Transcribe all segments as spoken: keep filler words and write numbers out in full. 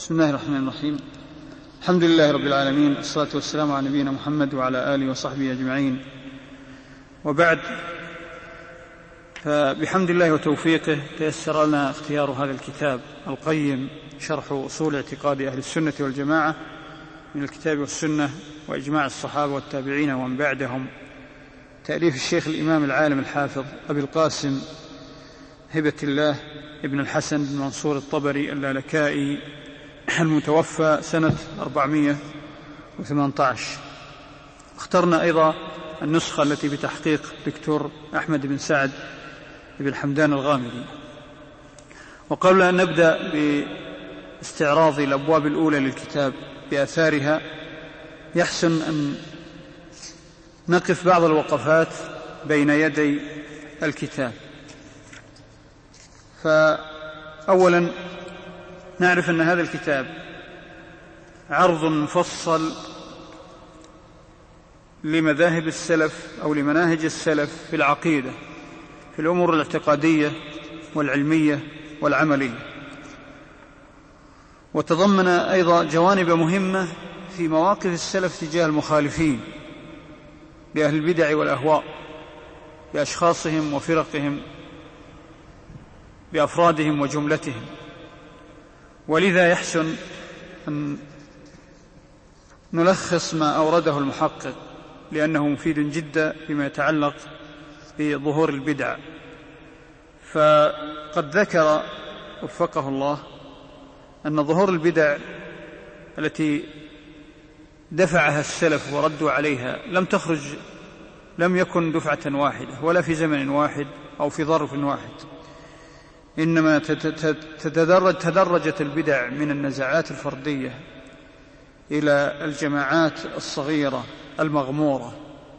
بسم الله الرحمن الرحيم. الحمد لله رب العالمين، والصلاة والسلام على نبينا محمد وعلى آله وصحبه أجمعين، وبعد، فبحمد الله وتوفيقه تيسر لنا اختيار هذا الكتاب القيم، شرح أصول اعتقاد أهل السنة والجماعة من الكتاب والسنة وإجماع الصحابة والتابعين ومن بعدهم، تأليف الشيخ الإمام العالم الحافظ أبي القاسم هبة الله ابن الحسن بن منصور الطبري اللالكائي المتوفى سنة أربعمائة وثمانية عشر. اخترنا أيضا النسخة التي بتحقيق دكتور أحمد بن سعد بن حمدان الغامدي. وقبل أن نبدأ باستعراض الأبواب الأولى للكتاب بآثارها، يحسن أن نقف بعض الوقفات بين يدي الكتاب. فأولا نعرف أن هذا الكتاب عرض مفصل لمذاهب السلف أو لمناهج السلف في العقيدة، في الأمور الاعتقادية والعلمية والعملية، وتضمن أيضا جوانب مهمة في مواقف السلف تجاه المخالفين لأهل البدع والأهواء، بأشخاصهم وفرقهم، بأفرادهم وجملتهم. ولذا يحسن أن نلخص ما أورده المحقق، لأنه مفيد جدا فيما يتعلق بظهور البدع. فقد ذكر وفقه الله أن ظهور البدع التي دفعها السلف وردوا عليها لم تخرج لم يكن دفعة واحدة ولا في زمن واحد أو في ظرف واحد، إنما تدرج تدرجت البدع من النزعات الفردية إلى الجماعات الصغيرة المغمورة،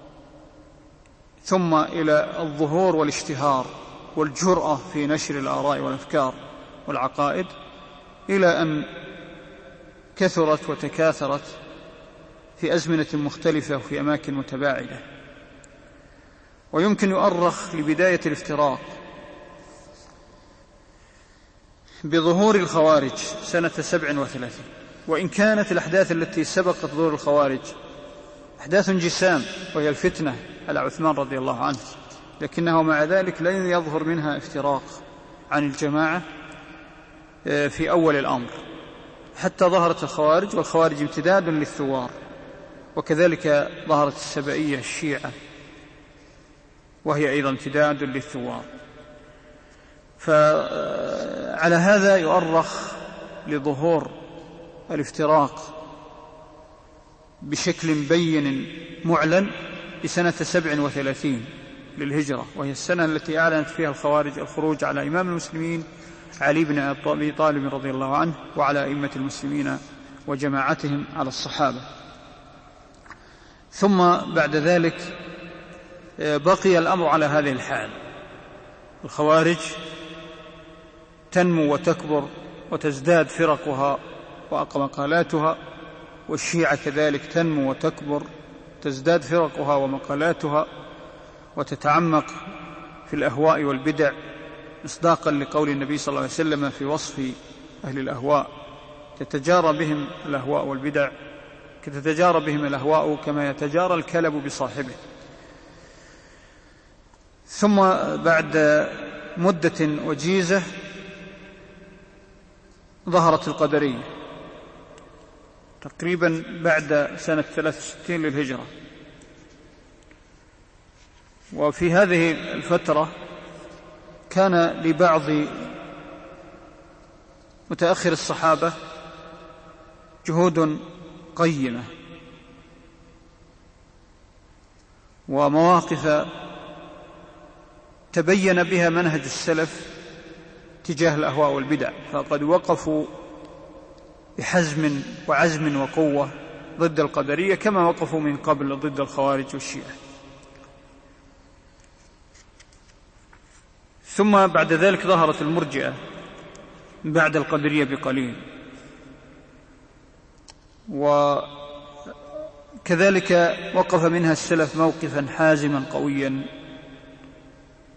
ثم إلى الظهور والاشتهار والجرأة في نشر الآراء والأفكار والعقائد، إلى أن كثرت وتكاثرت في أزمنة مختلفة وفي أماكن متباعدة. ويمكن يؤرخ لبداية الافتراق بظهور الخوارج سنة سبع وثلاثين، وإن كانت الأحداث التي سبقت ظهور الخوارج أحداث جسام وهي الفتنة على عثمان رضي الله عنه، لكنه مع ذلك لن يظهر منها افتراق عن الجماعة في أول الأمر، حتى ظهرت الخوارج، والخوارج امتداد للثوار، وكذلك ظهرت السبائية الشيعة وهي أيضا امتداد للثوار. فعلى هذا يؤرخ لظهور الافتراق بشكل بين معلن بسنة سبع وثلاثين للهجرة، وهي السنة التي أعلنت فيها الخوارج الخروج على إمام المسلمين علي بن أبي طالب رضي الله عنه وعلى أئمة المسلمين وجماعتهم على الصحابة. ثم بعد ذلك بقي الأمر على هذه الحال، الخوارج تنمو وتكبر وتزداد فرقها ومقالاتها، والشيعة كذلك تنمو وتكبر تزداد فرقها ومقالاتها وتتعمق في الأهواء والبدع، مصداقا لقول النبي صلى الله عليه وسلم في وصف أهل الأهواء: تتجارى بهم الأهواء والبدع كتتجارى بهم الأهواء كما يتجارى الكلب بصاحبه. ثم بعد مدة وجيزة ظهرت القدرية تقريبا بعد سنة ثلاث وستين للهجرة، وفي هذه الفترة كان لبعض متأخر الصحابة جهود قيمة ومواقف تبين بها منهج السلف تجاه الأهواء والبدع، فقد وقفوا بحزم وعزم وقوة ضد القدرية كما وقفوا من قبل ضد الخوارج والشيعة. ثم بعد ذلك ظهرت المرجئة بعد القدرية بقليل، وكذلك وقف منها السلف موقفا حازما قويا،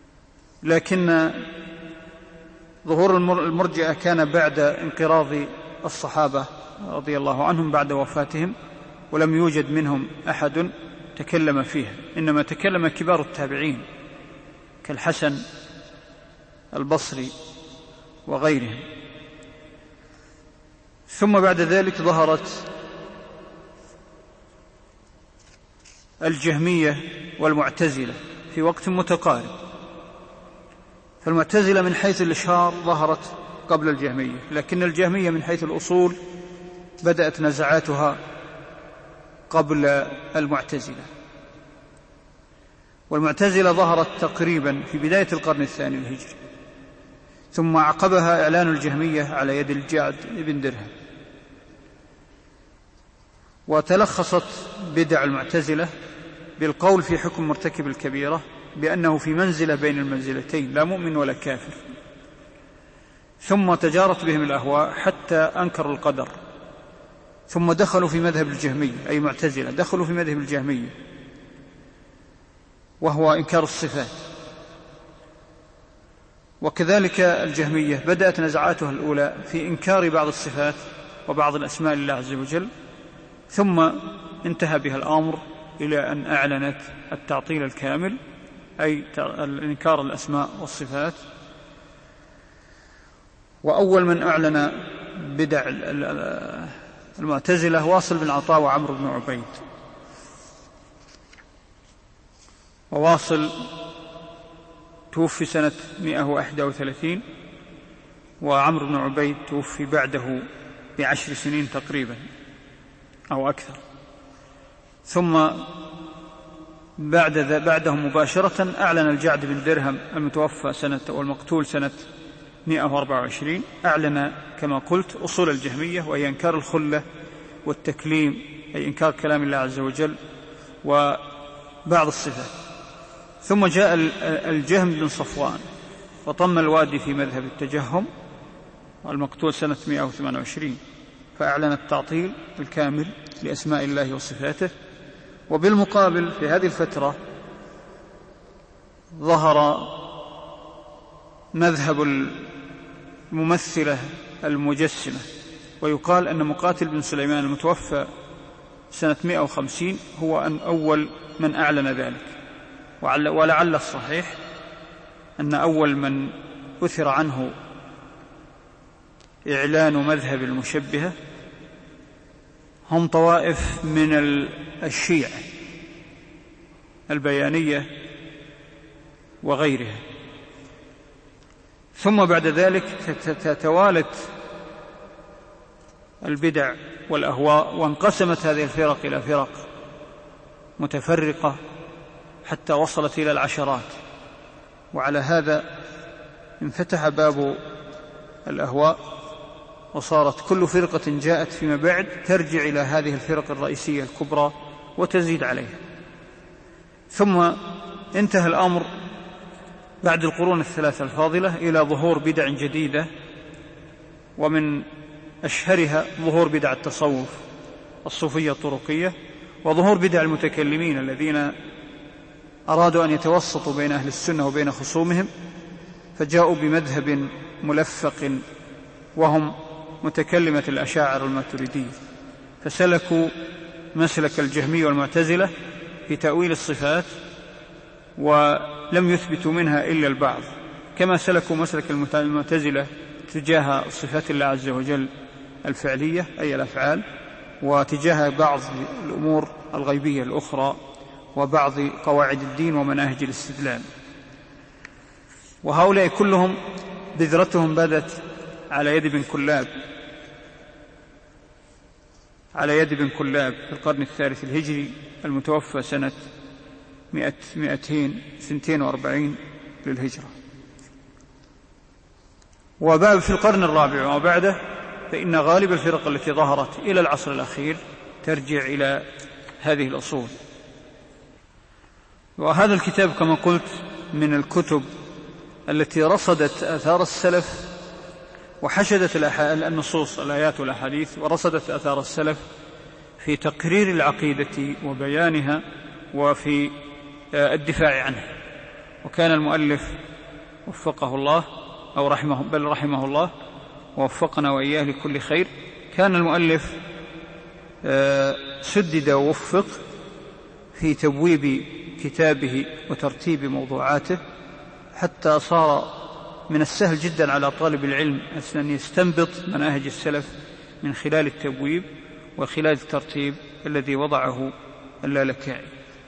لكن ظهور المرجئة كان بعد انقراض الصحابة رضي الله عنهم بعد وفاتهم، ولم يوجد منهم أحد تكلم فيها، إنما تكلم كبار التابعين كالحسن البصري وغيرهم. ثم بعد ذلك ظهرت الجهمية والمعتزلة في وقت متقارب، فالمعتزلة من حيث الإشهار ظهرت قبل الجهمية، لكن الجهمية من حيث الأصول بدأت نزعاتها قبل المعتزلة. والمعتزلة ظهرت تقريبا في بداية القرن الثاني الهجري، ثم عقبها إعلان الجهمية على يد الجعد بن درهم. وتلخصت بدع المعتزلة بالقول في حكم مرتكب الكبيرة بأنه في منزلة بين المنزلتين، لا مؤمن ولا كافر. ثم تجارت بهم الأهواء حتى أنكروا القدر، ثم دخلوا في مذهب الجهمية، أي معتزلة دخلوا في مذهب الجهمية وهو إنكار الصفات. وكذلك الجهمية بدأت نزعاتها الأولى في إنكار بعض الصفات وبعض الأسماء لله عز وجل، ثم انتهى بها الأمر إلى أن أعلنت التعطيل الكامل، أي إنكار الأسماء والصفات. وأول من أعلن بدع المعتزلة واصل بن عطاء وعمرو بن عبيد. وواصل توفي سنة مئة وواحد وثلاثين، وعمرو بن عبيد توفي بعده بعشر سنين تقريبا أو أكثر. ثم بعد بعده مباشرة أعلن الجعد بن درهم المتوفى سنة والمقتول سنة مئة وأربعة وعشرين، أعلن كما قلت أصول الجهمية، وهي إنكار الخلة والتكليم، أي إنكار كلام الله عز وجل وبعض الصفات. ثم جاء الجهم بن صفوان وطم الوادي في مذهب التجهم، المقتول سنة مئة وثمانية وعشرين، فأعلن التعطيل الكامل لأسماء الله وصفاته. وبالمقابل في هذه الفترة ظهر مذهب الممثلة المجسمة، ويقال أن مقاتل بن سليمان المتوفى سنة مئة وخمسين هو أن أول من أعلن ذلك. ولعل الصحيح أن أول من أثر عنه إعلان مذهب المشبهة هم طوائف من الشيعة البيانية وغيرها. ثم بعد ذلك توالت البدع والأهواء، وانقسمت هذه الفرق إلى فرق متفرقة حتى وصلت إلى العشرات. وعلى هذا انفتح باب الأهواء، وصارت كل فرقة جاءت فيما بعد ترجع إلى هذه الفرق الرئيسية الكبرى وتزيد عليها. ثم انتهى الأمر بعد القرون الثلاثة الفاضلة إلى ظهور بدع جديدة، ومن أشهرها ظهور بدع التصوف الصوفية الطرقية، وظهور بدع المتكلمين الذين أرادوا أن يتوسطوا بين أهل السنة وبين خصومهم، فجاءوا بمذهب ملفق وهم متكلمة الأشاعرة الماتريدية، فسلكوا مسلك الجهمية والمعتزلة في تأويل الصفات، ولم يثبتوا منها إلا البعض، كما سلكوا مسلك المعتزلة تجاه صفات الله عز وجل الفعلية أي الأفعال، وتجاه بعض الأمور الغيبية الأخرى وبعض قواعد الدين ومناهج الاستدلال. وهؤلاء كلهم بذرتهم بدت على يد بن كلاب على يد بن كلاب في القرن الثالث الهجري المتوفى سنة مئتين سنتين وأربعين للهجرة. وبعد في القرن الرابع وبعده فإن غالب الفرق التي ظهرت إلى العصر الأخير ترجع إلى هذه الأصول. وهذا الكتاب كما قلت من الكتب التي رصدت آثار السلف وحشدت النصوص الآيات والأحاديث، ورصدت آثار السلف في تقرير العقيدة وبيانها وفي الدفاع عنها. وكان المؤلف وفقه الله أو رحمه بل رحمه الله ووفقنا وإياه لكل خير كان المؤلف سدد ووفق في تبويب كتابه وترتيب موضوعاته، حتى صار من السهل جدا على طالب العلم أن يستنبط مناهج السلف من خلال التبويب وخلال الترتيب الذي وضعه اللالكائي.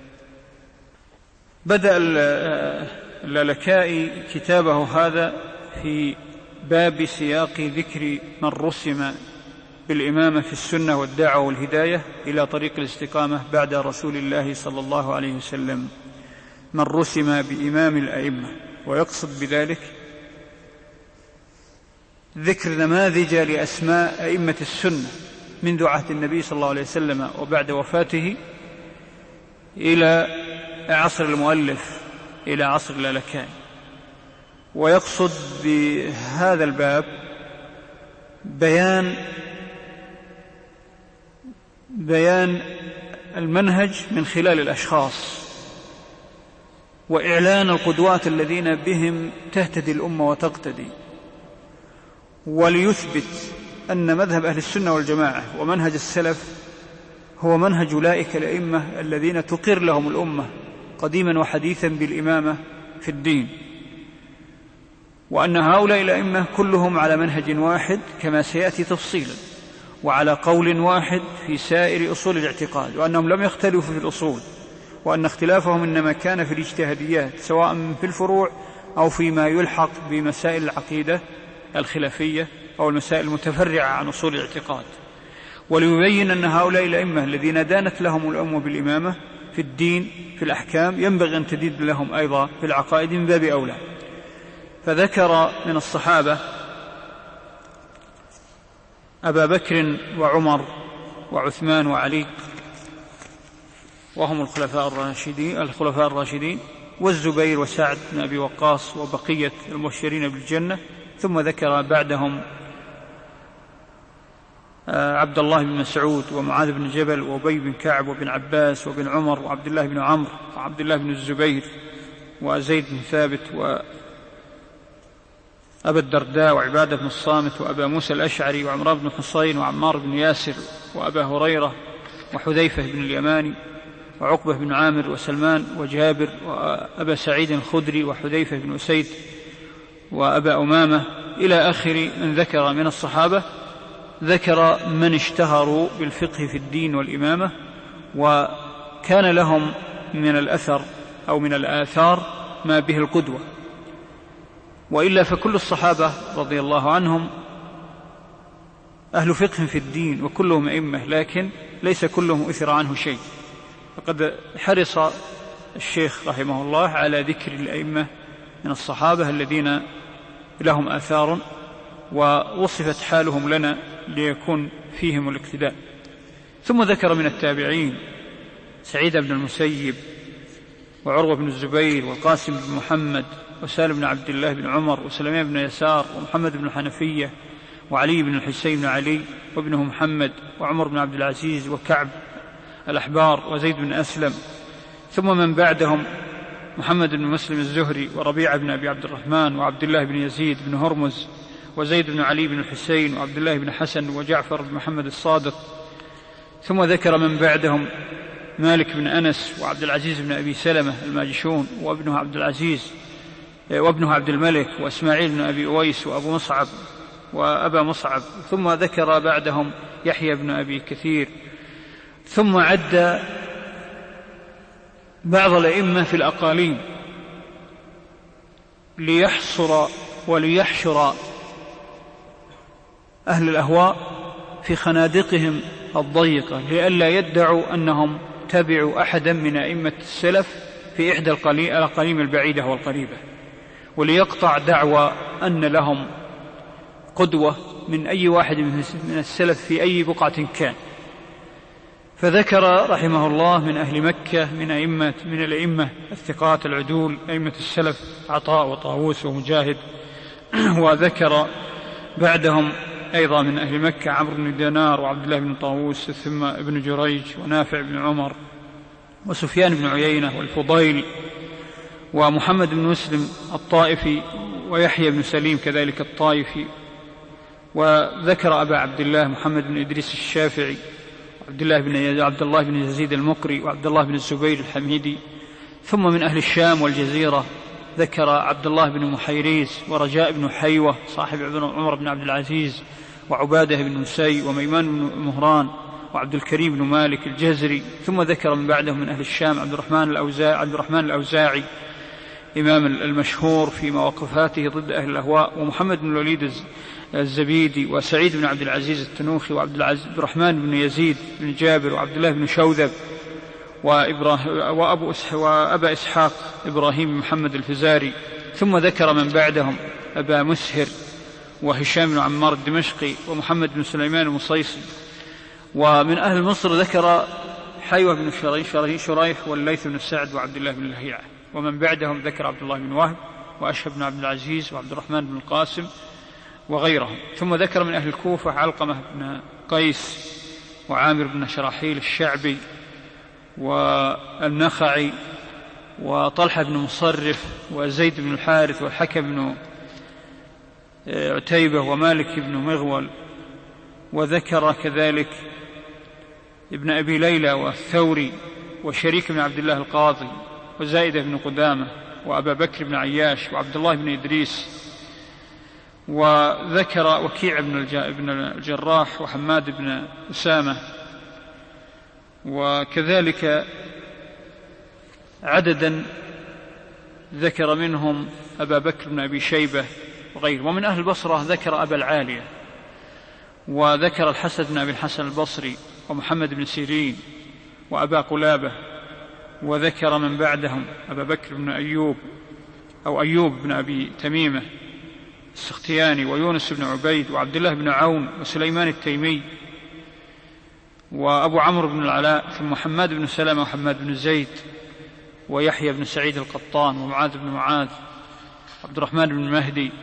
بدأ اللالكائي كتابه هذا في باب سياق ذكر من رسم بالإمامة في السنة والدعوة والهداية إلى طريق الاستقامة بعد رسول الله صلى الله عليه وسلم، من رسم بإمام الأئمة، ويقصد بذلك ذكر نماذج لأسماء أئمة السنة منذ عهد النبي صلى الله عليه وسلم وبعد وفاته إلى عصر المؤلف، إلى عصر اللالكائي. ويقصد بهذا الباب بيان بيان المنهج من خلال الأشخاص، وإعلان القدوات الذين بهم تهتدي الأمة وتقتدي، وليثبت أن مذهب أهل السنة والجماعة ومنهج السلف هو منهج أولئك الأئمة الذين تقر لهم الأمة قديما وحديثا بالإمامة في الدين، وأن هؤلاء الأئمة كلهم على منهج واحد كما سيأتي تفصيلا، وعلى قول واحد في سائر أصول الاعتقاد، وأنهم لم يختلفوا في الأصول، وأن اختلافهم إنما كان في الاجتهاديات سواء في الفروع أو فيما يلحق بمسائل العقيدة الخلافية أو المسائل المتفرعة عن أصول الاعتقاد. وليبين أن هؤلاء الأئمة الذين دانت لهم الأمة بالإمامة في الدين في الأحكام ينبغي أن تدين لهم أيضا في العقائد من باب أولى. فذكر من الصحابة أبا بكر وعمر وعثمان وعلي وهم الخلفاء الراشدين الخلفاء الراشدين والزبير وسعد بن أبي وقاص وبقية المبشرين بالجنة. ثم ذكر بعدهم عبد الله بن مسعود ومعاذ بن جبل وأبي بن كعب وابن عباس وابن عمر وعبد الله بن عمرو وعبد الله بن الزبير وزيد بن ثابت وأبا الدرداء وعبادة بن الصامت وأبا موسى الأشعري وعمران بن حصين وعمار بن ياسر وأبا هريرة وحذيفة بن اليماني وعقبة بن عامر وسلمان وجابر وأبا سعيد الخدري وحذيفة بن أسيد وأبا أمامة إلى آخر من ذكر من الصحابة. ذكر من اشتهروا بالفقه في الدين والإمامة وكان لهم من الأثر أو من الآثار ما به القدوة، وإلا فكل الصحابة رضي الله عنهم أهل فقه في الدين وكلهم أئمة، لكن ليس كلهم أثر عنه شيء. فقد حرص الشيخ رحمه الله على ذكر الأئمة من الصحابة الذين لهم آثار ووصفت حالهم لنا ليكون فيهم الاقتداء. ثم ذكر من التابعين سعيد بن المسيب وعروة بن الزبير والقاسم بن محمد وسالم بن عبد الله بن عمر وسلمان بن يسار ومحمد بن الحنفية وعلي بن الحسين بن علي وابنه محمد وعمر بن عبد العزيز وكعب الأحبار وزيد بن أسلم. ثم من بعدهم محمد بن مسلم الزهري وربيعة بن أبي عبد الرحمن وعبد الله بن يزيد بن هرمز وزيد بن علي بن الحسين وعبد الله بن حسن وجعفر بن محمد الصادق. ثم ذكر من بعدهم مالك بن أنس وعبد العزيز بن أبي سلمة الماجشون وابنه عبد العزيز وابنه عبد الملك وإسماعيل بن أبي أويس وأبو مصعب وأبا مصعب. ثم ذكر بعدهم يحيى بن أبي كثير. ثم عد بعض الأئمة في الأقاليم ليحصر وليحشر أهل الأهواء في خنادقهم الضيقة لئلا يدعوا أنهم تبعوا أحدا من أئمة السلف في إحدى الأقاليم البعيدة والقريبة، وليقطع دعوى أن لهم قدوة من أي واحد من السلف في أي بقعة كان. فذكر رحمه الله من أهل مكة من أئمة من الأئمة الثقات العدول أئمة السلف عطاء وطاووس ومجاهد. وذكر بعدهم أيضا من أهل مكة عمرو بن دينار وعبد الله بن طاووس ثم ابن جريج ونافع بن عمر وسفيان بن عيينة والفضيل ومحمد بن مسلم الطائفي ويحيى بن سليم كذلك الطائفي وذكر أبا عبد الله محمد بن إدريس الشافعي وعبد الله بن عبد الله بن يزيد المقري وعبد الله بن الزبير الحميدي. ثم من أهل الشام والجزيرة ذكر عبد الله بن محيريز ورجاء بن حيوة صاحب عمر بن عبد العزيز وعبادة بن مسي وميمان بن مهران وعبد الكريم بن مالك الجزري. ثم ذكر من بعدهم من أهل الشام عبد الرحمن الأوزاعي, عبد الرحمن الأوزاعي إمام المشهور في مواقفاته ضد أهل الأهواء، ومحمد بن الوليد الزبيدي وسعيد بن عبد العزيز التنوخي وعبد الرحمن بن يزيد بن جابر وعبد الله بن شوذب وأبو إسحاق وأبا إسحاق إبراهيم محمد الفزاري. ثم ذكر من بعدهم أبا مسهر وهشام بن عمار الدمشقي ومحمد بن سليمان المصيصي. ومن أهل مصر ذكر حيوة بن شريح والليث بن سعد وعبد الله بن لهيعة. ومن بعدهم ذكر عبد الله بن وهب وأشهب بن عبد العزيز وعبد الرحمن بن القاسم وغيرهم. ثم ذكر من أهل الكوفة علقمة بن قيس وعامر بن شراحيل الشعبي والنخعي وطلحة بن مصرف وزيد بن الحارث والحكم بن عتيبة ومالك بن مغول. وذكر كذلك ابن أبي ليلى والثوري وشريك بن عبد الله القاضي وزائدة بن قدامة وأبا بكر بن عياش وعبد الله بن إدريس. وذكر وكيع بن الجراح وحماد بن أسامة. وكذلك عددا ذكر منهم أبا بكر بن أبي شيبة وغيره. ومن أهل البصرة ذكر أبا العالية وذكر الحسن بن أبي الحسن البصري ومحمد بن سيرين وأبا قلابة. وذكر من بعدهم أبا بكر بن أيوب أو أيوب بن أبي تميمة السختياني ويونس بن عبيد وعبد الله بن عون وسليمان التيمي وأبو عمرو بن العلاء. ثم حماد بن سلمة وحماد بن زيد ويحيى بن سعيد القطان ومعاذ بن معاذ عبد الرحمن بن مهدي.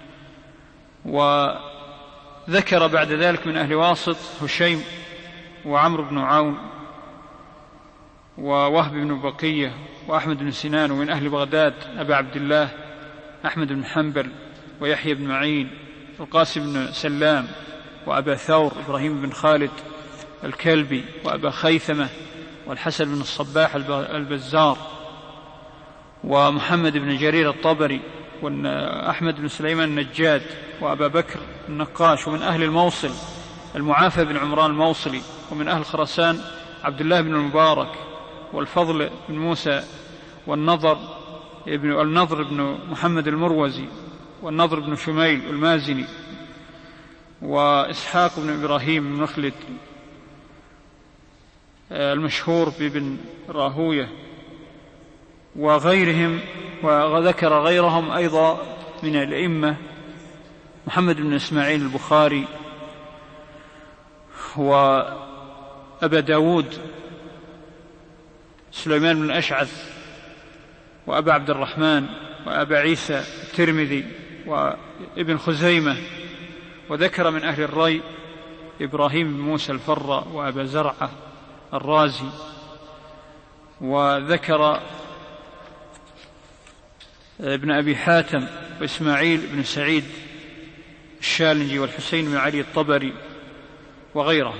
وذكر بعد ذلك من أهل واسط هشيم وعمرو بن عون ووهب بن بقية وأحمد بن سنان. ومن أهل بغداد أبا عبد الله أحمد بن حنبل ويحيى بن معين والقاسم بن سلام وأبا ثور إبراهيم بن خالد الكلبي وأبا خيثمة والحسن بن الصباح البزار ومحمد بن جرير الطبري وأحمد بن سليمان النجاد وأبا بكر النقاش. ومن أهل الموصل المعافى بن عمران الموصلي. ومن أهل خراسان عبد الله بن المبارك والفضل بن موسى والنضر ابن النضر بن محمد المروزي والنضر بن شميل المازني وإسحاق بن إبراهيم بن مخلد المشهور بابن راهوية وغيرهم. وذكر غيرهم أيضا من الأئمة محمد بن إسماعيل البخاري وأبا داود سليمان بن أشعث وأبا عبد الرحمن وأبا عيسى الترمذي وابن خزيمة. وذكر من أهل الري إبراهيم بن موسى الفرة وأبا زرعة الرازي. وذكر ابن أبي حاتم وإسماعيل بن سعيد الشالنجي والحسين بن علي الطبري وغيرهم.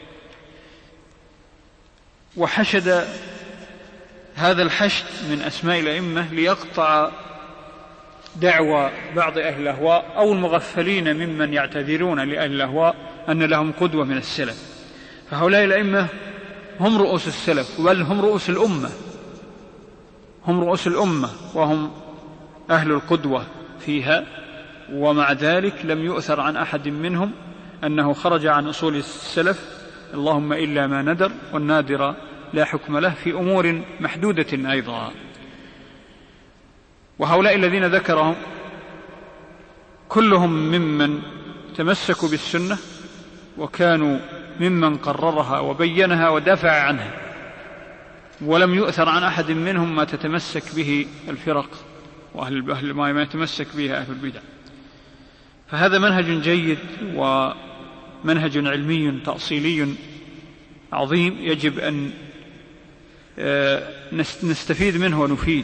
وحشد هذا الحشد من أسماء الأئمة ليقطع دعوى بعض أهل الأهواء أو المغفلين ممن يعتذرون لأهل الأهواء أن لهم قدوة من السلف. فهؤلاء الأئمة هم رؤوس السلف بل هم رؤوس الأمة هم رؤوس الأمة وهم أهل القدوة فيها. ومع ذلك لم يؤثر عن أحد منهم أنه خرج عن أصول السلف اللهم إلا ما ندر والنادر لا حكم له في أمور محدودة أيضا. وهؤلاء الذين ذكرهم كلهم ممن تمسكوا بالسنة وكانوا ممن قررها وبينها ودافع عنها، ولم يؤثر عن أحد منهم ما تتمسك به الفرق وأهل ما يتمسك به أهل البدع. فهذا منهج جيد ومنهج علمي تأصيلي عظيم يجب أن نستفيد منه ونفيد،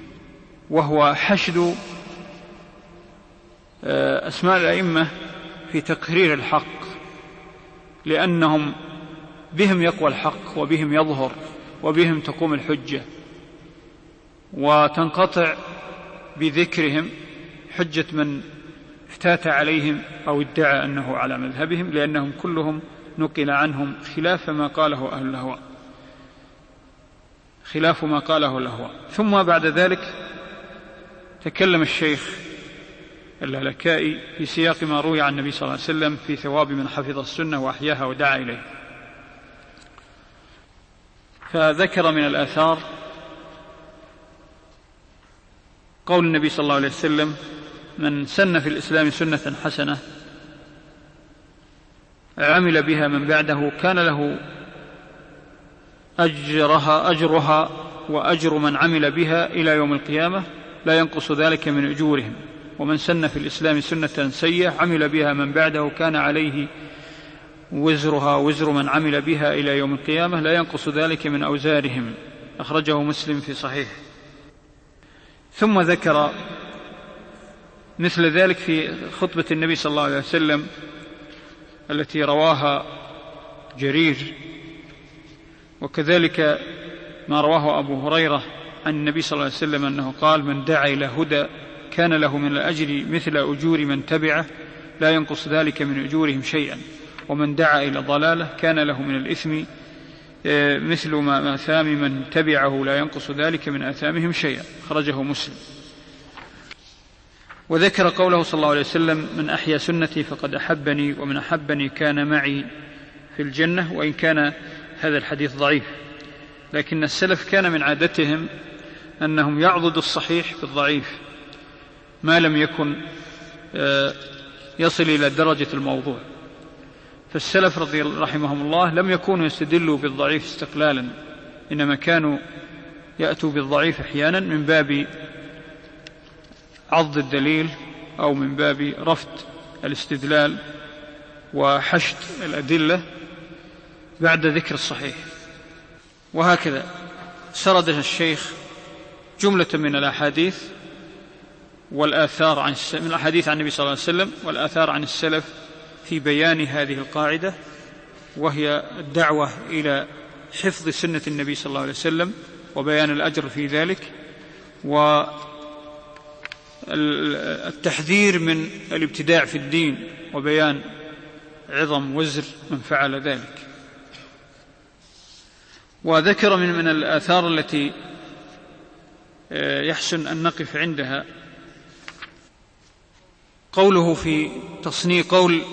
وهو حشد أسماء الأئمة في تقرير الحق، لأنهم بهم يقوى الحق وبهم يظهر وبهم تقوم الحجة، وتنقطع بذكرهم حجة من افتات عليهم أو ادعى أنه على مذهبهم، لأنهم كلهم نقل عنهم خلاف ما قاله أهل الأهواء، خلاف ما قاله الأهواء. ثم بعد ذلك تكلم الشيخ اللالكائي في سياق ما روي عن النبي صلى الله عليه وسلم في ثواب من حفظ السنة وأحياها ودعا إليه، فذكر من الآثار قول النبي صلى الله عليه وسلم: من سن في الإسلام سنة حسنة عمل بها من بعده كان له أجرها أجرها وأجر من عمل بها إلى يوم القيامة لا ينقص ذلك من أجورهم، ومن سن في الإسلام سنة سيئة عمل بها من بعده كان عليه وزرها وزر من عمل بها إلى يوم القيامة لا ينقص ذلك من أوزارهم. أخرجه مسلم في صحيح. ثم ذكر مثل ذلك في خطبة النبي صلى الله عليه وسلم التي رواها جرير، وكذلك ما رواه أبو هريرة عن النبي صلى الله عليه وسلم أنه قال: من دعا إلى هدى كان له من الأجر مثل أجور من تبعه لا ينقص ذلك من أجورهم شيئا، ومن دعا إلى ضلالة كان له من الإثم مثل ما آثام من تبعه لا ينقص ذلك من آثامهم شيئا. خرجه مسلم. وذكر قوله صلى الله عليه وسلم: من أحيا سنتي فقد أحبني ومن أحبني كان معي في الجنة، وإن كان هذا الحديث ضعيف، لكن السلف كان من عادتهم أنهم يعضدوا الصحيح بالضعيف ما لم يكن يصل إلى درجة الموضوع. فالسلف رضي رحمهم الله لم يكونوا يستدلوا بالضعيف استقلالا، إنما كانوا يأتوا بالضعيف أحيانا من باب عض الدليل أو من باب رفض الاستدلال وحشد الأدلة بعد ذكر الصحيح. وهكذا سرد الشيخ جملة من الأحاديث والآثار عن من الأحاديث عن النبي صلى الله عليه وسلم والآثار عن السلف في بيان هذه القاعدة، وهي الدعوة إلى حفظ سنة النبي صلى الله عليه وسلم وبيان الأجر في ذلك، والتحذير من الابتداع في الدين وبيان عظم وزر من فعل ذلك. وذكر من من الآثار التي يحسن أن نقف عندها قوله في تصنيع قول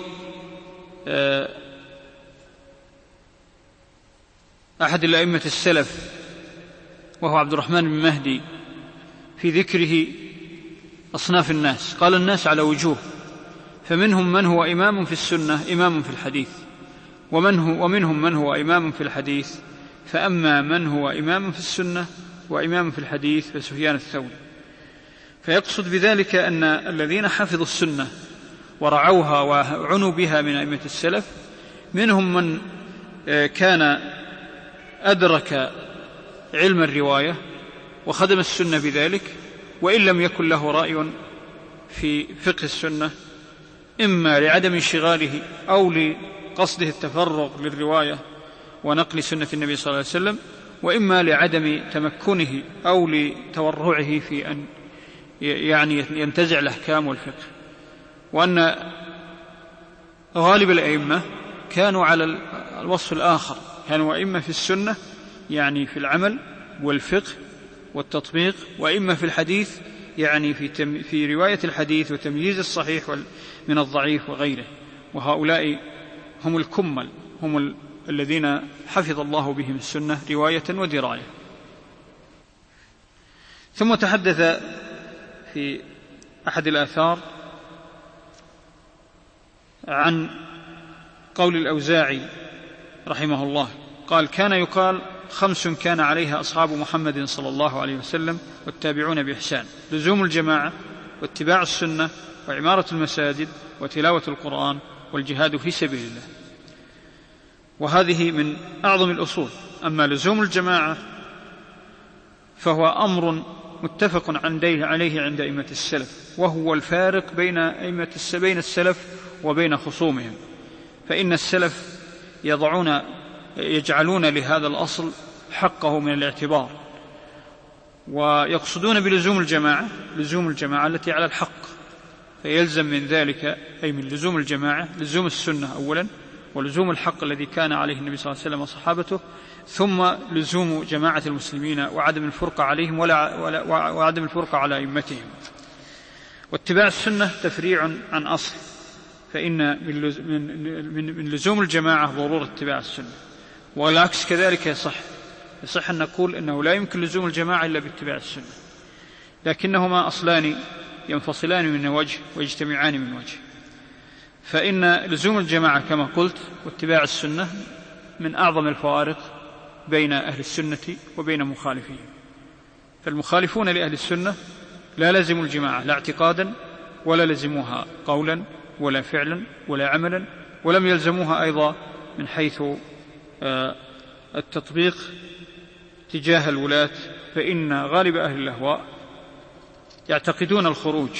أحد الأئمة السلف وهو عبد الرحمن بن مهدي في ذكره أصناف الناس، قال: الناس على وجوه، فمنهم من هو إمام في السنة إمام في الحديث، ومن هو ومنهم من هو إمام في الحديث، فأما من هو إمام في السنة وإمام في الحديث فسفيان الثوري. فيقصد بذلك أن الذين حفظوا السنة ورعوها وعنوا بها من أئمة السلف منهم من كان أدرك علم الرواية وخدم السنة بذلك، وإن لم يكن له رأي في فقه السنة، إما لعدم انشغاله أو لقصده التفرغ للرواية ونقل سنة النبي صلى الله عليه وسلم، وإما لعدم تمكنه أو لتورعه في أن يعني ينتزع الأحكام والفقه. وأن غالب الأئمة كانوا على الوصف الآخر، كانوا أئمة في السنة يعني في العمل والفقه والتطبيق، وإما في الحديث يعني في, تم في رواية الحديث وتمييز الصحيح من الضعيف وغيره. وهؤلاء هم الكمل، هم ال الذين حفظ الله بهم السنة رواية ودراية. ثم تحدث في أحد الآثار عن قول الأوزاعي رحمه الله، قال: كان يقال خمس كان عليها أصحاب محمد صلى الله عليه وسلم والتابعون بإحسان: لزوم الجماعة واتباع السنة وعمارة المساجد وتلاوة القرآن والجهاد في سبيل الله. وهذه من أعظم الأصول. أما لزوم الجماعة فهو أمر متفق عليه عند أئمة السلف، وهو الفارق بين أئمة بين السلف وبين خصومهم، فإن السلف يضعون يجعلون لهذا الأصل حقه من الاعتبار، ويقصدون بلزوم الجماعة لزوم الجماعة التي على الحق، فيلزم من ذلك أي من لزوم الجماعة لزوم السنة أولا، ولزوم الحق الذي كان عليه النبي صلى الله عليه وسلم وصحابته، ثم لزوم جماعة المسلمين وعدم الفرقة عليهم ولا ولا وعدم الفرقة على أئمتهم. واتباع السنة تفريع عن أصل، فإن من لزوم الجماعة ضرورة اتباع السنة، والعكس كذلك يصح يصح أن نقول أنه لا يمكن لزوم الجماعة إلا باتباع السنة، لكنهما أصلان ينفصلان من وجه ويجتمعان من وجه. فإن لزوم الجماعة كما قلت واتباع السنة من أعظم الفوارق بين أهل السنة وبين مخالفين. فالمخالفون لأهل السنة لا لزموا الجماعة لا اعتقادا ولا لزموها قولا ولا فعلا ولا عملا، ولم يلزموها أيضا من حيث التطبيق تجاه الولاة، فإن غالب أهل الأهواء يعتقدون الخروج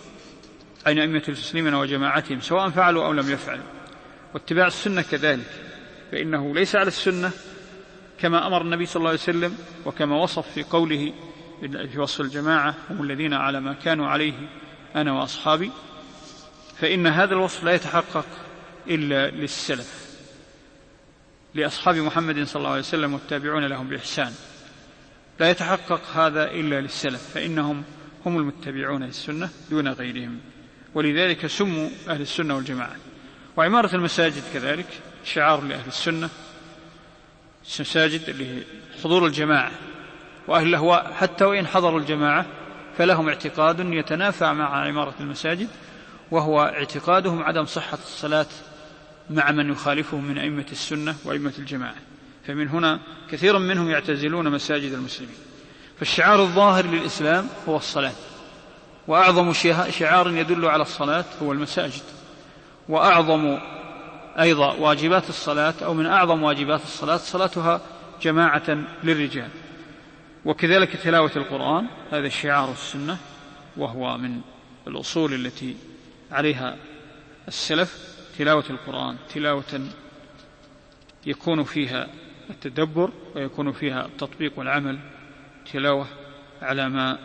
عن أئمة المسلمين وجماعتهم سواء فعلوا أو لم يفعلوا. واتباع السنة كذلك، فإنه ليس على السنة كما أمر النبي صلى الله عليه وسلم وكما وصف في قوله في وصف الجماعة هم الذين على ما كانوا عليه أنا وأصحابي، فإن هذا الوصف لا يتحقق إلا للسلف، لأصحاب محمد صلى الله عليه وسلم والتابعون لهم بإحسان، لا يتحقق هذا إلا للسلف، فإنهم هم المتبعون للسنة دون غيرهم، ولذلك سموا أهل السنة والجماعة. وعمارة المساجد كذلك شعار لأهل السنة، المساجد اللي حضور الجماعة، وأهل الأهواء حتى وإن حضروا الجماعة فلهم اعتقاد يتنافى مع عمارة المساجد، وهو اعتقادهم عدم صحة الصلاة مع من يخالفهم من أئمة السنة وأئمة الجماعة، فمن هنا كثيرا منهم يعتزلون مساجد المسلمين. فالشعار الظاهر للإسلام هو الصلاة، وأعظم شعار يدل على الصلاة هو المساجد، وأعظم أيضا واجبات الصلاة أو من أعظم واجبات الصلاة صلاتها جماعة للرجال. وكذلك تلاوة القرآن، هذا شعار السنة، وهو من الأصول التي عليها السلف، تلاوة القرآن تلاوة يكون فيها التدبر ويكون فيها التطبيق والعمل، تلاوة على ما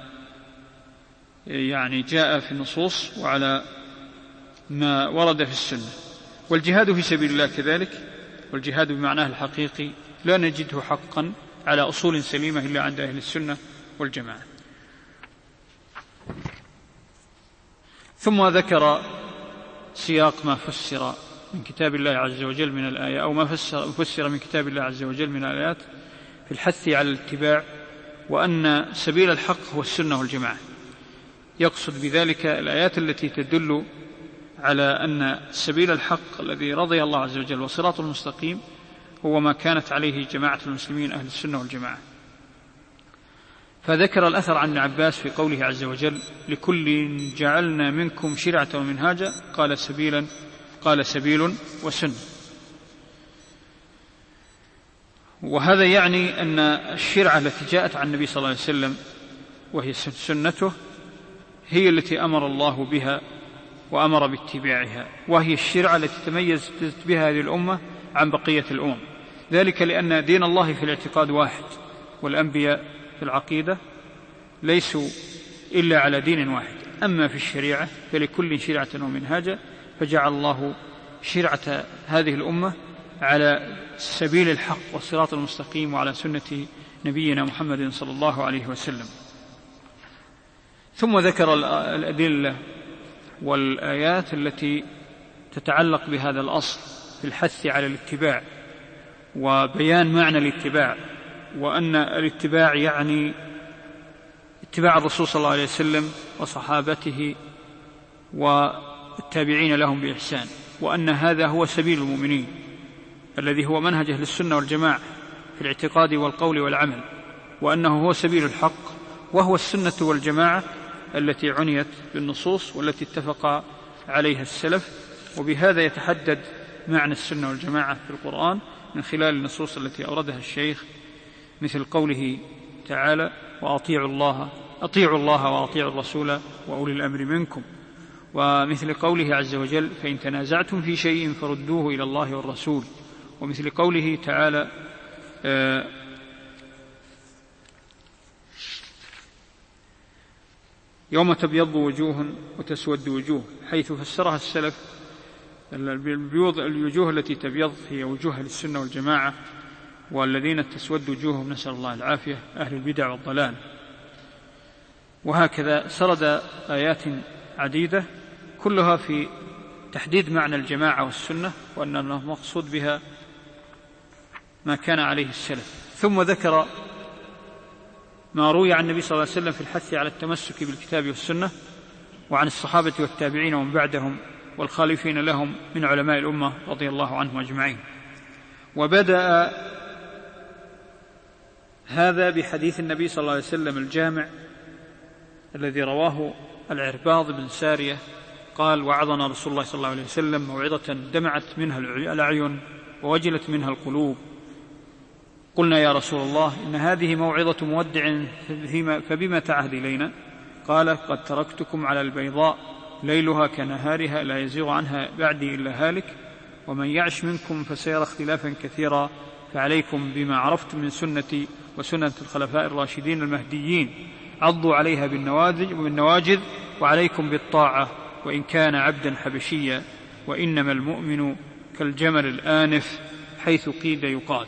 يعني جاء في النصوص وعلى ما ورد في السنة. والجهاد في سبيل الله كذلك، والجهاد بمعناه الحقيقي لا نجده حقا على أصول سليمة إلا عند أهل السنة والجماعة. ثم ذكر سياق ما فسر من كتاب الله عز وجل من الآية، أو ما فسر, فسر من كتاب الله عز وجل من الآيات في الحث على الاتباع، وأن سبيل الحق هو السنة والجماعة. يقصد بذلك الآيات التي تدل على أن سبيل الحق الذي رضي الله عز وجل وصراط المستقيم هو ما كانت عليه جماعة المسلمين أهل السنة والجماعة. فذكر الأثر عن ابن عباس في قوله عز وجل لكل جعلنا منكم شرعة ومنهاجا قال سبيلا قال سبيل وسنة. وهذا يعني أن الشرعة التي جاءت عن النبي صلى الله عليه وسلم وهي سنته هي التي أمر الله بها وأمر باتباعها، وهي الشرعة التي تميزت بها هذه الأمة عن بقية الأمم، ذلك لأن دين الله في الاعتقاد واحد، والأنبياء في العقيدة ليسوا إلا على دين واحد. أما في الشريعة فلكل شرعة ومنهاجا، فجعل الله شرعة هذه الأمة على سبيل الحق والصراط المستقيم وعلى سنة نبينا محمد صلى الله عليه وسلم. ثم ذكر الأدلة والآيات التي تتعلق بهذا الأصل في الحث على الاتباع وبيان معنى الاتباع، وأن الاتباع يعني اتباع الرسول صلى الله عليه وسلم وصحابته والتابعين لهم بإحسان، وأن هذا هو سبيل المؤمنين الذي هو منهج أهل السنة والجماعة في الاعتقاد والقول والعمل، وأنه هو سبيل الحق وهو السنة والجماعة التي عنيت بالنصوص والتي اتفق عليها السلف. وبهذا يتحدد معنى السنة والجماعة في القرآن من خلال النصوص التي أوردها الشيخ، مثل قوله تعالى وأطيعوا الله أطيعوا الله وأطيعوا الرسول وأولي الأمر منكم، ومثل قوله عز وجل فإن تنازعتم في شيء فردوه إلى الله والرسول، ومثل قوله تعالى يوم تبيض وجوه وتسود وجوه، حيث فسرها السلف الوجوه التي تبيض هي وجوه للسنة والجماعة، والذين تسود وجوههم نسأل الله العافية أهل البدع والضلال. وهكذا سرد آيات عديدة كلها في تحديد معنى الجماعة والسنة، وأن المقصود بها ما كان عليه السلف. ثم ذكر ما روي عن النبي صلى الله عليه وسلم في الحث على التمسك بالكتاب والسنة، وعن الصحابة والتابعين ومن بعدهم والخالفين لهم من علماء الأمة رضي الله عنهم أجمعين. وبدأ هذا بحديث النبي صلى الله عليه وسلم الجامع الذي رواه العرباض بن سارية قال وعظنا رسول الله صلى الله عليه وسلم موعظة دمعت منها الأعين ووجلت منها القلوب. قلنا يا رسول الله إن هذه موعظة مودع فبما تعهد إلينا؟ قال قد تركتكم على البيضاء ليلها كنهارها لا يزيغ عنها بعدي إلا هالك، ومن يعش منكم فسيرى اختلافا كثيرا، فعليكم بما عرفتم من سنتي وسنة الخلفاء الراشدين المهديين، عضوا عليها بالنواجذ، وعليكم بالطاعة وإن كان عبدا حبشيا، وإنما المؤمن كالجمل الآنف حيث قيد يقاد.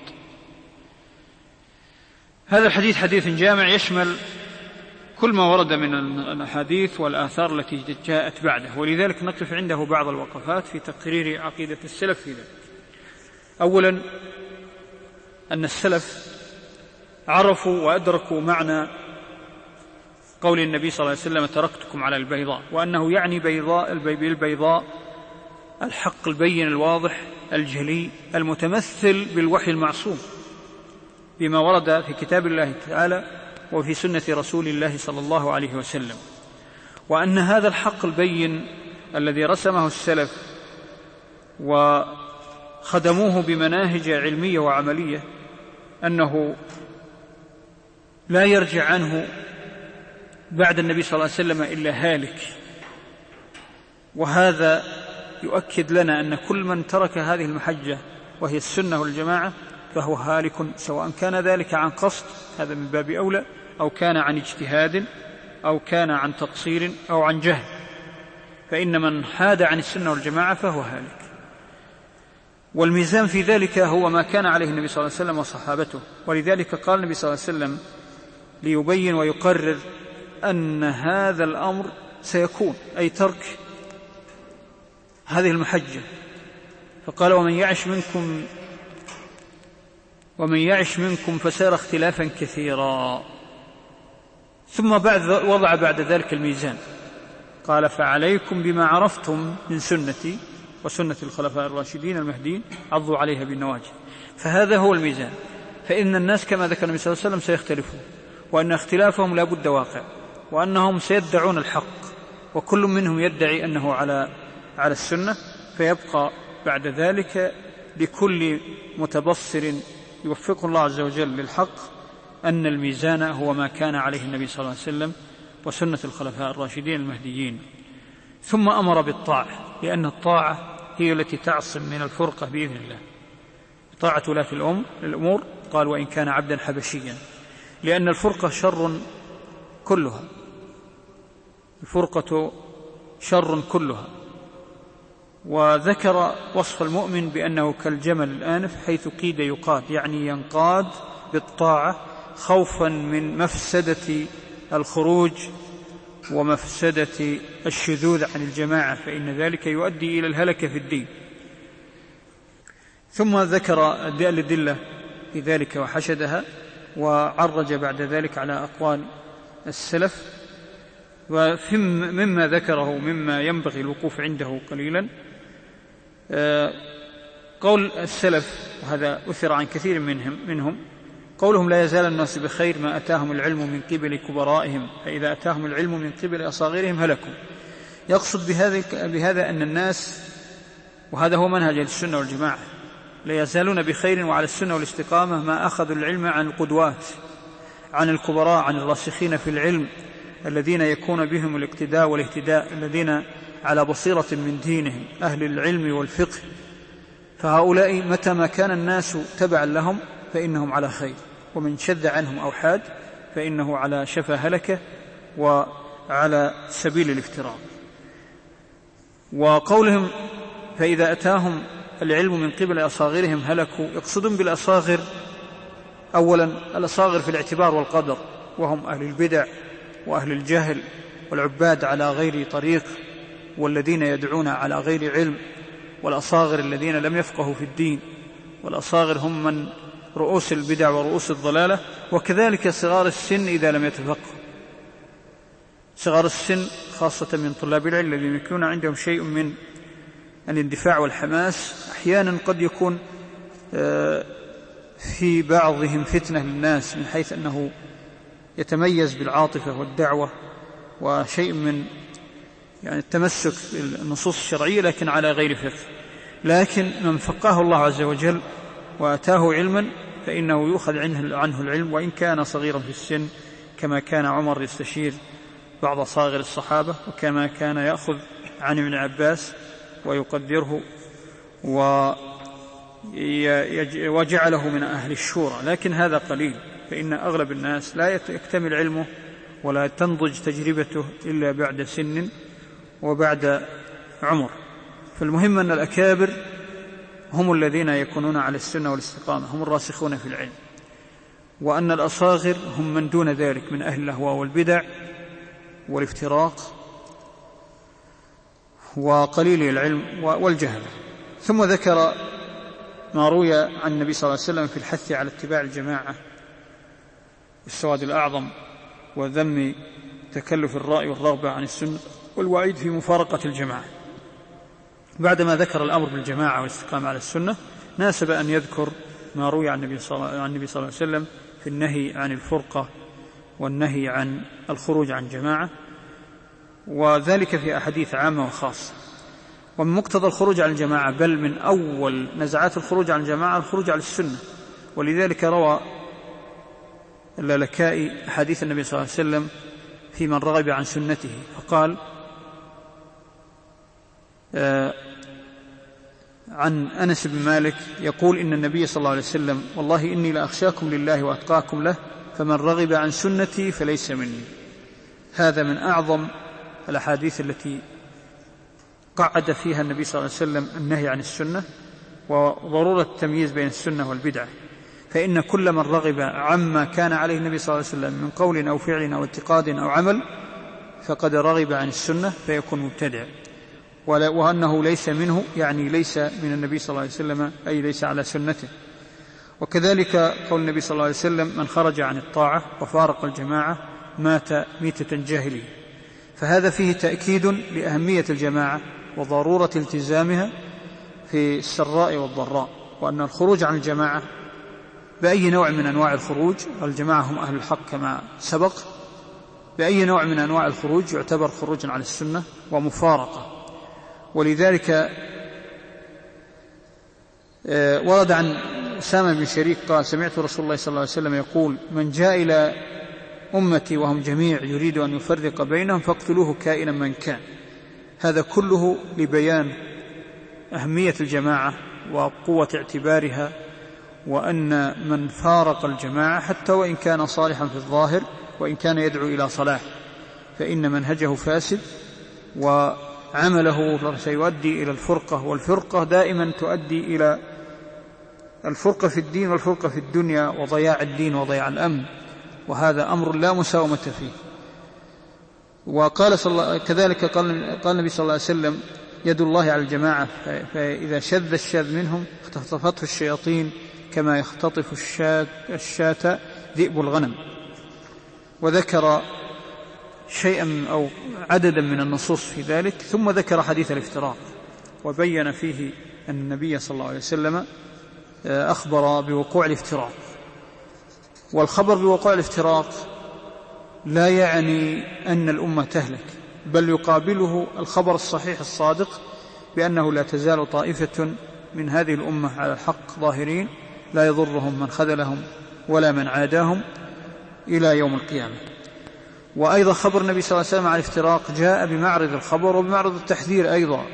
هذا الحديث حديث جامع يشمل كل ما ورد من الأحاديث والآثار التي جاءت بعده، ولذلك نقف عنده بعض الوقفات في تقرير عقيدة السلف في ذلك. أولا أن السلف عرفوا وأدركوا معنى قول النبي صلى الله عليه وسلم تركتكم على البيضاء، وأنه يعني بيضاء البيضاء الحق البين الواضح الجلي المتمثل بالوحي المعصوم بما ورد في كتاب الله تعالى وفي سنة رسول الله صلى الله عليه وسلم، وأن هذا الحق البين الذي رسمه السلف وخدموه بمناهج علمية وعملية أنه لا يرجع عنه بعد النبي صلى الله عليه وسلم إلا هالك. وهذا يؤكد لنا أن كل من ترك هذه المحجة وهي السنة والجماعة فهو هالك، سواء كان ذلك عن قصد، هذا من باب أولى، أو كان عن اجتهاد، أو كان عن تقصير، أو عن جهل، فإن من حاد عن السنة والجماعة فهو هالك. والميزان في ذلك هو ما كان عليه النبي صلى الله عليه وسلم وصحابته، ولذلك قال النبي صلى الله عليه وسلم ليبين ويقرر أن هذا الأمر سيكون، أي ترك هذه المحجة، فقال ومن يعش منكم ومن يعش منكم فسيرى اختلافا كثيرا. ثم بعد وضع بعد ذلك الميزان، قال فعليكم بما عرفتم من سنتي وسنة الخلفاء الراشدين المهديين، عضوا عليها بالنواجذ. فهذا هو الميزان، فإن الناس كما ذكر النبي صلى الله عليه وسلم سيختلفون، وأن اختلافهم لا بد واقع، وأنهم سيدعون الحق، وكل منهم يدعي أنه على على السنة، فيبقى بعد ذلك لكل متبصر يوفقه الله عز وجل للحق أن الميزان هو ما كان عليه النبي صلى الله عليه وسلم وسنة الخلفاء الراشدين المهديين. ثم أمر بالطاعة، لأن الطاعة هي التي تعصم من الفرقة بإذن الله. طاعة ولاة الأمور قال وإن كان عبدا حبشيا، لأن الفرقة شر كلها، الفرقة شر كلها. وذكر وصف المؤمن بأنه كالجمل الآنف حيث قيد يقاد، يعني ينقاد بالطاعة خوفا من مفسدة الخروج ومفسدة الشذوذ عن الجماعة، فإن ذلك يؤدي إلى الهلك في الدين. ثم ذكر الأدلة في ذلك وحشدها، وعرج بعد ذلك على أقوال السلف. ومما ذكره مما ينبغي الوقوف عنده قليلا قول السلف، وهذا أثر عن كثير منهم, منهم قولهم لا يزال الناس بخير ما أتاهم العلم من قبل كبرائهم، فإذا أتاهم العلم من قبل أصاغرهم هلكوا. يقصد بهذا, بهذا أن الناس، وهذا هو منهج السنة والجماعة، لا يزالون بخير وعلى السنة والاستقامة ما أخذوا العلم عن القدوات، عن الكبراء، عن الراسخين في العلم الذين يكون بهم الاقتداء والاهتداء، الذين على بصيرة من دينهم أهل العلم والفقه، فهؤلاء متى ما كان الناس تبعا لهم فإنهم على خير، ومن شذ عنهم أو حاد فإنه على شفا هلكة وعلى سبيل الافتراق. وقولهم فإذا أتاهم العلم من قبل أصاغرهم هلكوا، يقصدون بالأصاغر أولا الأصاغر في الاعتبار والقدر، وهم أهل البدع وأهل الجهل والعباد على غير طريق والذين يدعون على غير علم، والأصاغر الذين لم يفقهوا في الدين، والأصاغر هم من رؤوس البدع ورؤوس الضلالة. وكذلك صغار السن إذا لم يتفقهوا، صغار السن خاصة من طلاب العلم الذين يكون عندهم شيء من الاندفاع والحماس، أحيانا قد يكون في بعضهم فتنة للناس من حيث أنه يتميز بالعاطفة والدعوة وشيء من يعني التمسك بالنصوص الشرعية لكن على غير فقه. لكن من فقهه الله عز وجل وأتاه علما فإنه يؤخذ عنه العلم وإن كان صغيرا في السن، كما كان عمر يستشير بعض صاغر الصحابة، وكما كان يأخذ عن ابن عباس ويقدره وجعله من أهل الشورى. لكن هذا قليل، فإن أغلب الناس لا يكتمل علمه ولا تنضج تجربته إلا بعد سن وبعد عمر. فالمهم أن الأكابر هم الذين يكونون على السنة والاستقامة، هم الراسخون في العلم، وأن الأصاغر هم من دون ذلك من أهل الأهواء والبدع والافتراق وقليل العلم والجهل. ثم ذكر ما روي عن النبي صلى الله عليه وسلم في الحث على اتباع الجماعة السواد الأعظم، وذم تكلف الرأي والرغبة عن السنة، والوعيد في مفارقة الجماعة. بعدما ذكر الأمر بالجماعة والاستقامة على السنة، ناسب أن يذكر ما روي عن النبي صلى الله عليه وسلم في النهي عن الفرقة والنهي عن الخروج عن جماعة، وذلك في أحاديث عامة وخاصة. ومن مقتضى الخروج عن الجماعة، بل من أول نزعات الخروج عن الجماعة الخروج على السنة، ولذلك روى اللالكائي حديث النبي صلى الله عليه وسلم في من رغب عن سنته، فقال آه عن أنس بن مالك يقول إن النبي صلى الله عليه وسلم والله إني لأخشاكم لله وأتقاكم له، فمن رغب عن سنتي فليس مني. هذا من أعظم الأحاديث التي قعد فيها النبي صلى الله عليه وسلم النهي عن السنة وضرورة التمييز بين السنة والبدعة. فإن كل من رغب عما كان عليه النبي صلى الله عليه وسلم من قول أو فعل أو اعتقاد أو عمل فقد رغب عن السنة فيكون مبتدع، وأنه ليس منه يعني ليس من النبي صلى الله عليه وسلم، أي ليس على سنته. وكذلك قول النبي صلى الله عليه وسلم من خرج عن الطاعة وفارق الجماعة مات ميتة جاهلية. فهذا فيه تأكيد لأهمية الجماعة وضرورة التزامها في السراء والضراء، وأن الخروج عن الجماعة بأي نوع من أنواع الخروج، الجماعة هم أهل الحق كما سبق، بأي نوع من أنواع الخروج يعتبر خروجا على السنة ومفارقة. ولذلك ورد عن أسامة بن شريك قال سمعت رسول الله صلى الله عليه وسلم يقول من جاء إلى أمتي وهم جميع يريد أن يفرق بينهم فاقتلوه كائنا من كان. هذا كله لبيان أهمية الجماعة وقوة اعتبارها، وأن من فارق الجماعة حتى وإن كان صالحا في الظاهر وإن كان يدعو إلى صلاح فإن منهجه فاسد وعمله سيؤدي إلى الفرقة، والفرقة دائما تؤدي إلى الفرقة في الدين والفرقة في الدنيا وضياع الدين وضياع الأمن، وهذا أمر لا مساومة فيه. وقال صلى الله كذلك قال, قال النبي صلى الله عليه وسلم يد الله على الجماعة فإذا شذ الشاذ منهم اختطفته الشياطين كما يختطف الشاة, الشاة ذئب الغنم. وذكر شيئا أو عددا من النصوص في ذلك، ثم ذكر حديث الافتراق وبين فيه أن النبي صلى الله عليه وسلم أخبر بوقوع الافتراق. والخبر بوقوع الافتراق لا يعني أن الأمة تهلك، بل يقابله الخبر الصحيح الصادق بأنه لا تزال طائفة من هذه الأمة على الحق ظاهرين لا يضرهم من خذلهم ولا من عاداهم إلى يوم القيامة. وأيضا خبر النبي صلى الله عليه وسلم عن الافتراق جاء بمعرض الخبر وبمعرض التحذير أيضا،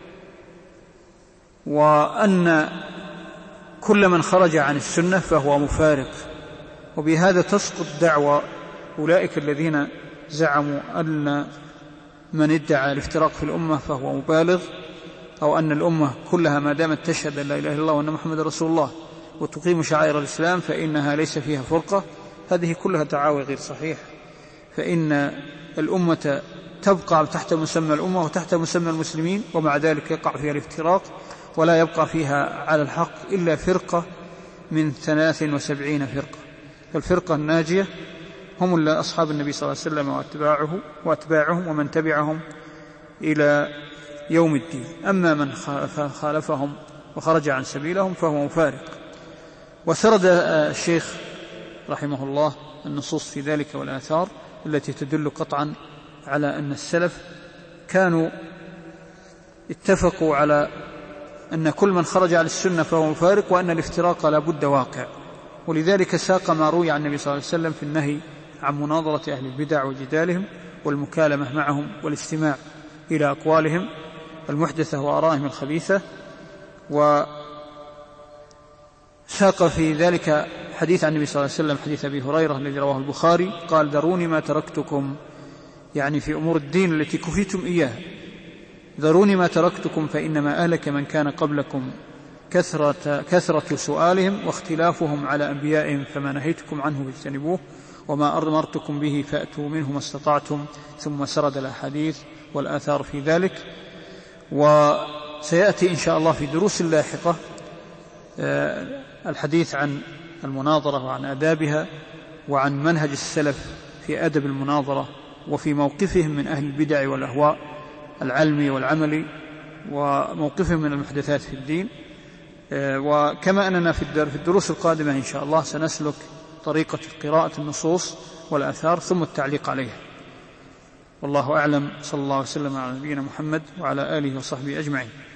وأن كل من خرج عن السنة فهو مفارق. وبهذا تسقط دعوى أولئك الذين زعموا أن من ادعى الافتراق في الأمة فهو مبالغ، أو أن الأمة كلها ما دامت تشهد أن لا إله إلا الله وأن محمد رسول الله وتقيم شعائر الإسلام فإنها ليس فيها فرقة. هذه كلها دعاوى غير صحيحة، فإن الأمة تبقى تحت مسمى الأمة وتحت مسمى المسلمين، ومع ذلك يقع فيها الافتراق، ولا يبقى فيها على الحق إلا فرقة من ثلاث وسبعين فرقة. فالفرقة الناجية هم أصحاب النبي صلى الله عليه وسلم واتباعه واتباعهم ومن تبعهم إلى يوم الدين. أما من خالفهم وخرج عن سبيلهم فهو مفارق. وسرد الشيخ رحمه الله النصوص في ذلك والآثار التي تدل قطعا على أن السلف كانوا اتفقوا على أن كل من خرج على السنة فهو مفارق، وأن الافتراق لا بد واقع. ولذلك ساق ما روي عن النبي صلى الله عليه وسلم في النهي عن مناظرة أهل البدع وجدالهم والمكالمة معهم والاستماع إلى أقوالهم المحدثة وآرائهم الخبيثة. وساق في ذلك حديث عن النبي صلى الله عليه وسلم، حديث أبي هريرة الذي رواه البخاري، قال: ذروني ما تركتكم، يعني في أمور الدين التي كفيتم إياها، ذروني ما تركتكم فإنما أهلك من كان قبلكم كثرة, كثرة سؤالهم واختلافهم على أنبيائهم، فما نهيتكم عنه فاجتنبوه وما أمرتكم به فأتوا منه ما استطعتم. ثم سرد الأحاديث والآثار في ذلك. وسيأتي إن شاء الله في دروس لاحقة الحديث عن المناظرة وعن آدابها وعن منهج السلف في أدب المناظرة وفي موقفهم من أهل البدع والأهواء العلمي والعملي وموقفهم من المحدثات في الدين. وكما أننا في الدروس القادمة إن شاء الله سنسلك طريقة قراءة النصوص والآثار ثم التعليق عليها. والله أعلم، صلى الله وسلم على نبينا محمد وعلى آله وصحبه أجمعين.